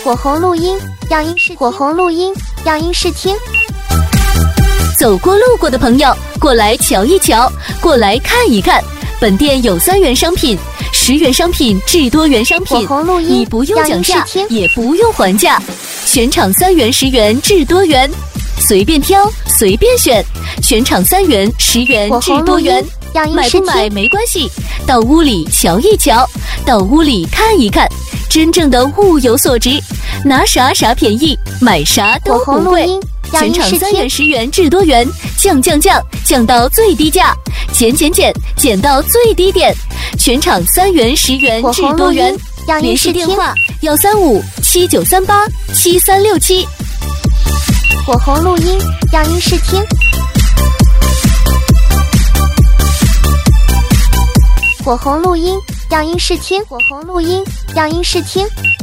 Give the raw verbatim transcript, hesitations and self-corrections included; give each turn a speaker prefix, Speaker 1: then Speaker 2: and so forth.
Speaker 1: 火红录音让音视火红录音让音视听。
Speaker 2: 走过路过的朋友，过来瞧一瞧，过来看一看。本店有三元商品、十元商品至多元商品，你不用讲价，也不用还价，全场三元、十元至多元，随便挑，随便选。全场三元、十元至多元，买不买没关系，到屋里瞧一瞧，到屋里看一看，真正的物有所值，拿啥啥便宜，买啥都不贵。全场三元、十元至多元，降降降降到最低价，减减减减到最低点。全场三元、十元至多元，联系电话幺三五七九三八七三六七。
Speaker 1: 火红录音让音视听。火红录音让音视听。火红录音让音视听。